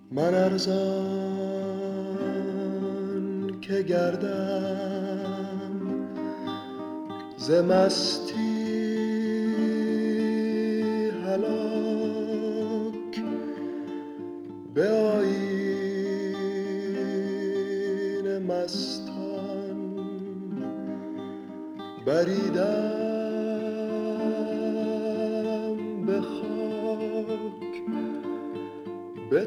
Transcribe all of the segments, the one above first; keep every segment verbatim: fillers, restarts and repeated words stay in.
من ارزان که گردم ز مستی هلاک، به آیین مستان بریدم به خاک، به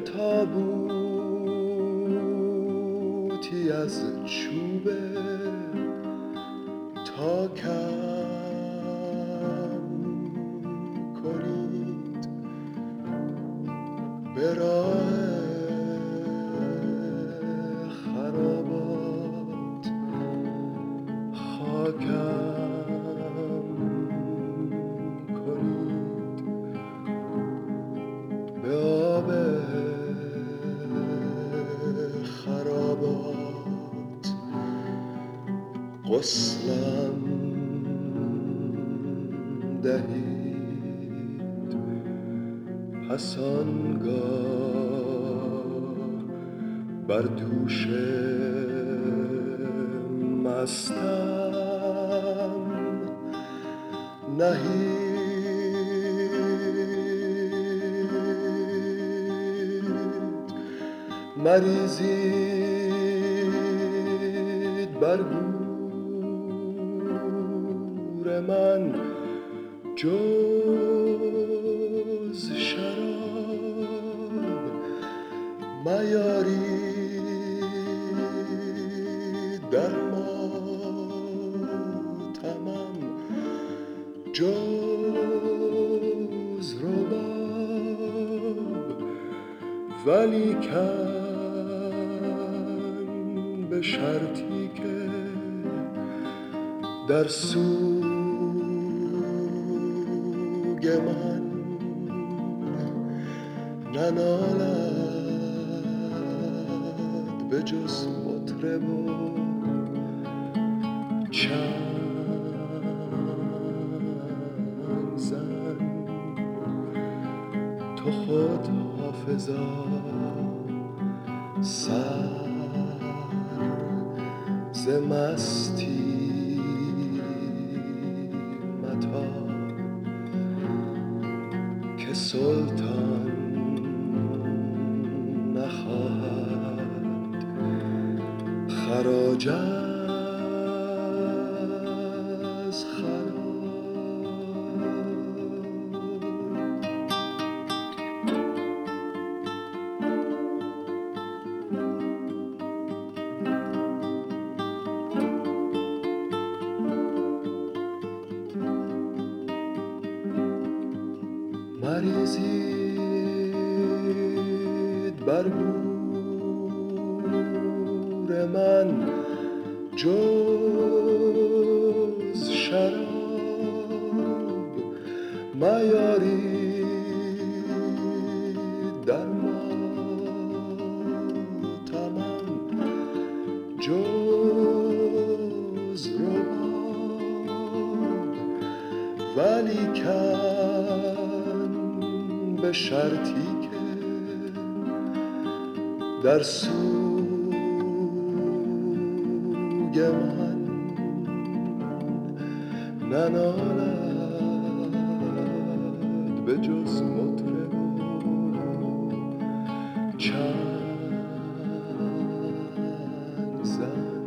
تابوتی از چوب تا کم کنید، به راه خرابات خاکم کنید، به آب خرابات غسلم دهید. پس آنگاه بر دوش مستم نهید، مریزید بر گور من جز شراب، میارید در ماتمم جز رباب، ولیکن به شرطی که در سوگ من ننالد به جز مطرب و چنگ زن. تو خود حافظا سر ز مستی متاب، که سلطان نخواهد خراج از خراب. مریزید بر گور من جز شراب، میارید در ماتمم جز رباب، ولیکن به شرطی که در سوگ من ننالد به جز مطرب و چنگ زن.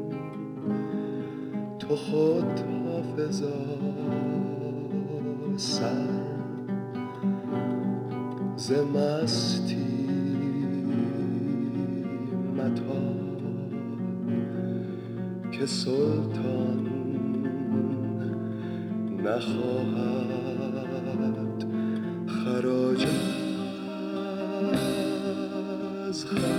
تو خود حافظا سر ز مستی متاب، که سلطان نخواهد خراج از خراب.